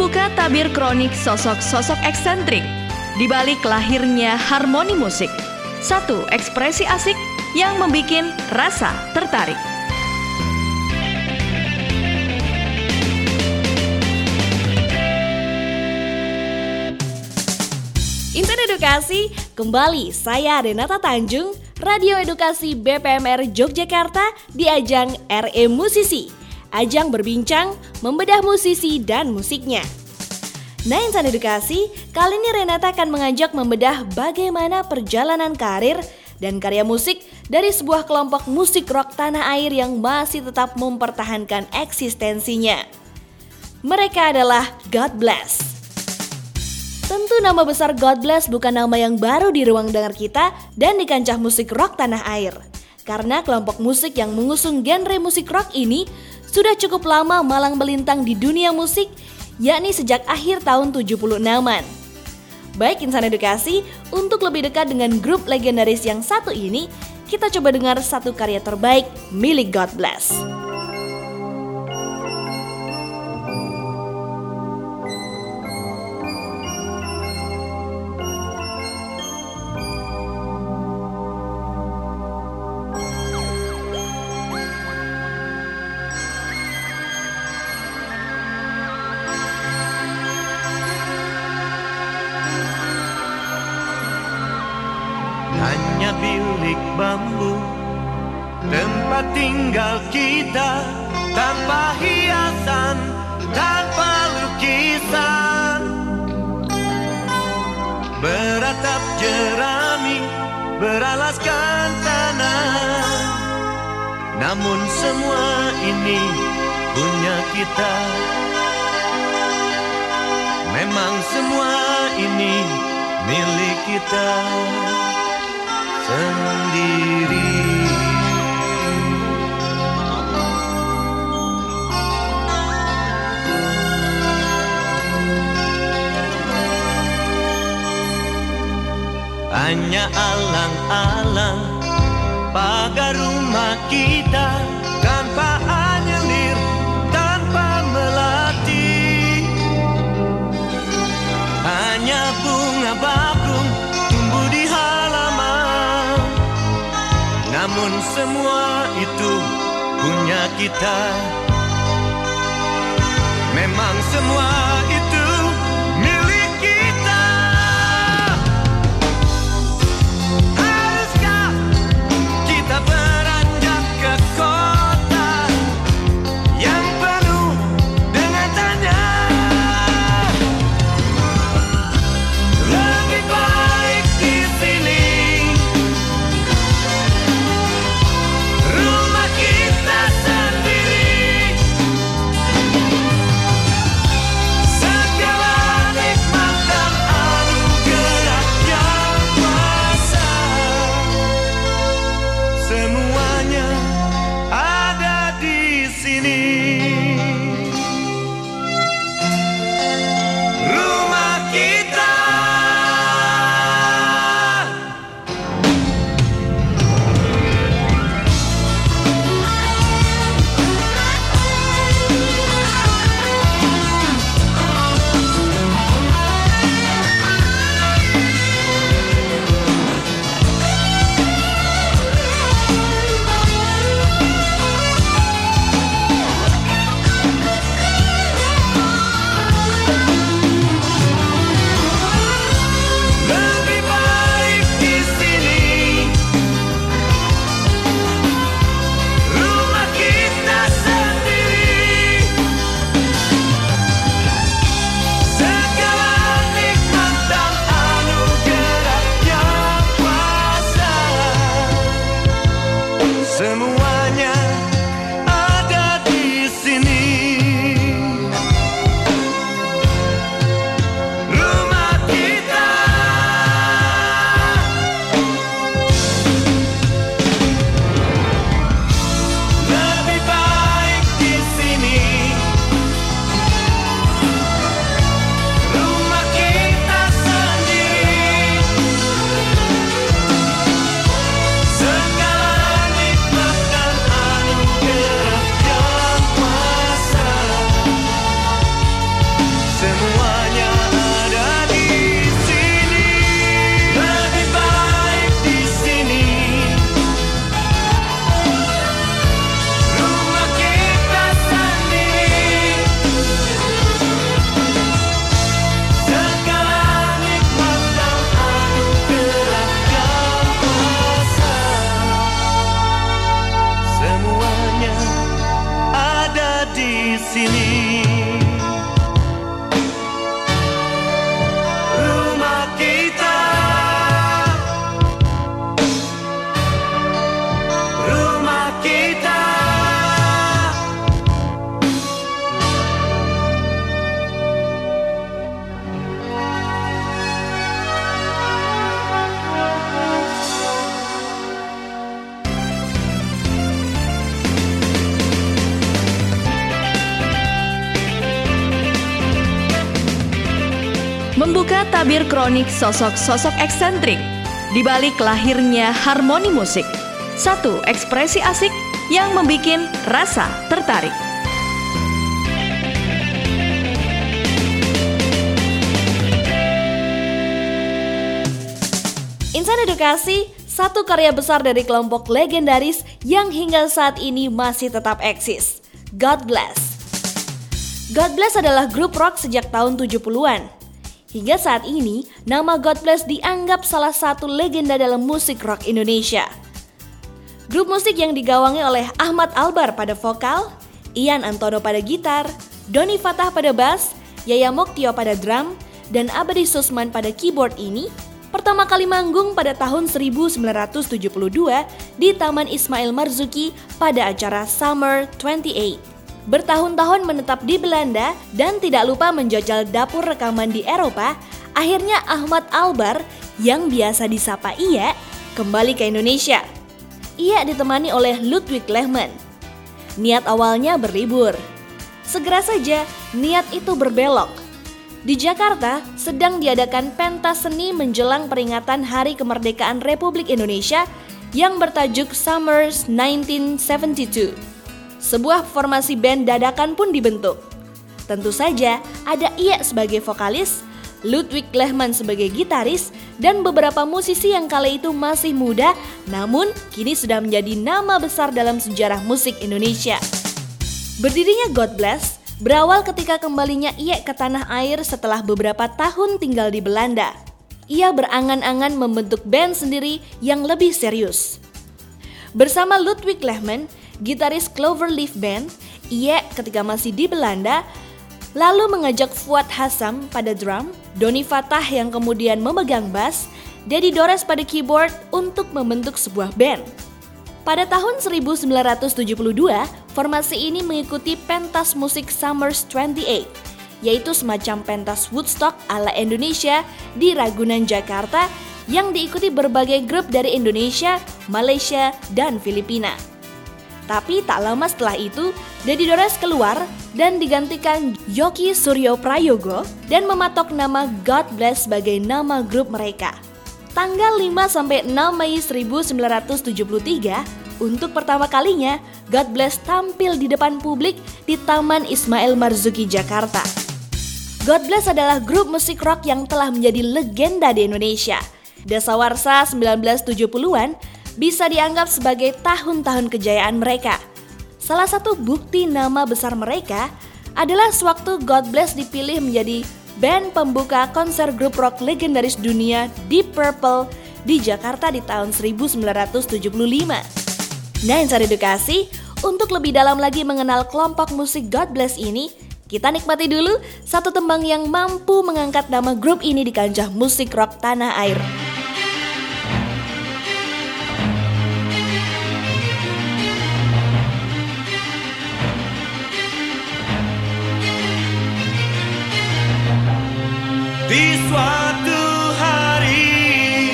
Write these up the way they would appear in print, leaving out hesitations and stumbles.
Membuka tabir kronik sosok-sosok eksentrik di balik lahirnya harmoni musik. Satu ekspresi asik yang membikin rasa tertarik. Insan Edukasi, kembali saya Renata Tanjung, Radio Edukasi BPMR Yogyakarta di ajang RE Musisi. Ajang berbincang, membedah musisi dan musiknya. Nah Insan Edukasi, kali ini Renata akan mengajak membedah bagaimana perjalanan karir dan karya musik dari sebuah kelompok musik rock tanah air yang masih tetap mempertahankan eksistensinya. Mereka adalah God Bless. Tentu nama besar God Bless bukan nama yang baru di ruang dengar kita dan di kancah musik rock tanah air. Karena kelompok musik yang mengusung genre musik rock ini sudah cukup lama malang melintang di dunia musik, yakni sejak akhir tahun 76-an. Baik Insan Edukasi, untuk lebih dekat dengan grup legendaris yang satu ini, kita coba dengar satu karya terbaik milik God Bless. Hanya bilik bambu, tempat tinggal kita, tanpa hiasan, tanpa lukisan. Beratap jerami, beralaskan tanah. Namun semua ini punya kita. Memang semua ini milik kita sendiri. Hanya alang-alang pagar rumah kita, tanpa anyelir, tanpa melati. Hanya bunga bakung tumbuh di halaman. Namun semua itu punya kita. Memang semua itu milik kita. Haruskah kita beranjak ke kota yang penuh dengan tanya? Lebih baik di sini. Rumah kita sendiri. Buka tabir kronik sosok-sosok eksentrik di balik lahirnya harmoni musik. 1. Ekspresi asik yang membikin rasa tertarik. Insan Edukasi, satu karya besar dari kelompok legendaris yang hingga saat ini masih tetap eksis. God Bless. God Bless adalah grup rock sejak tahun 70-an. Hingga saat ini, nama God Bless dianggap salah satu legenda dalam musik rock Indonesia. Grup musik yang digawangi oleh Ahmad Albar pada vokal, Ian Antono pada gitar, Doni Fatah pada bass, Yaya Moktio pada drum, dan Abadi Susman pada keyboard ini pertama kali manggung pada tahun 1972 di Taman Ismail Marzuki pada acara Summer 28. Bertahun-tahun menetap di Belanda dan tidak lupa menjajal dapur rekaman di Eropa, akhirnya Ahmad Albar yang biasa disapa Iya kembali ke Indonesia. Iya ditemani oleh Ludwig Lehman. Niat awalnya berlibur. Segera saja niat itu berbelok. Di Jakarta sedang diadakan pentas seni menjelang peringatan Hari Kemerdekaan Republik Indonesia yang bertajuk Summers 1972. Sebuah formasi band dadakan pun dibentuk. Tentu saja ada Iya sebagai vokalis, Ludwig Lehman sebagai gitaris, dan beberapa musisi yang kala itu masih muda namun kini sudah menjadi nama besar dalam sejarah musik Indonesia. Berdirinya God Bless berawal ketika kembalinya Iya ke tanah air setelah beberapa tahun tinggal di Belanda. Ia berangan-angan membentuk band sendiri yang lebih serius. Bersama Ludwig Lehman, gitaris Cloverleaf Band, Iya ketika masih di Belanda, lalu mengajak Fuad Hassam pada drum, Doni Fatah yang kemudian memegang bass, Dedi Dores pada keyboard untuk membentuk sebuah band. Pada tahun 1972, formasi ini mengikuti pentas musik Summers 28, yaitu semacam pentas Woodstock ala Indonesia di Ragunan, Jakarta, yang diikuti berbagai grup dari Indonesia, Malaysia, dan Filipina. Tapi tak lama setelah itu, Dedi Dores keluar dan digantikan Yoki Suryo Prayogo dan mematok nama God Bless sebagai nama grup mereka. Tanggal 5-6 Mei 1973, untuk pertama kalinya God Bless tampil di depan publik di Taman Ismail Marzuki, Jakarta. God Bless adalah grup musik rock yang telah menjadi legenda di Indonesia. Dasawarsa 1970-an bisa dianggap sebagai tahun-tahun kejayaan mereka. Salah satu bukti nama besar mereka adalah sewaktu God Bless dipilih menjadi band pembuka konser grup rock legendaris dunia Deep Purple di Jakarta di tahun 1975. Nah, Insan Edukasi, untuk lebih dalam lagi mengenal kelompok musik God Bless ini, kita nikmati dulu satu tembang yang mampu mengangkat nama grup ini di kancah musik rock tanah air. Di suatu hari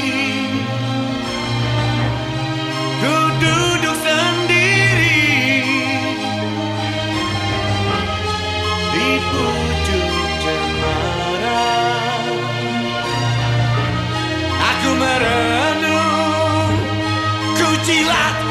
ku duduk sendiri di pucuk cemara. Aku merenung, ku cilat